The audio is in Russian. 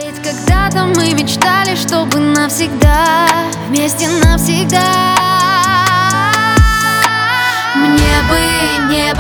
Ведь когда-то мы мечтали, чтобы навсегда, вместе навсегда. Мне бы не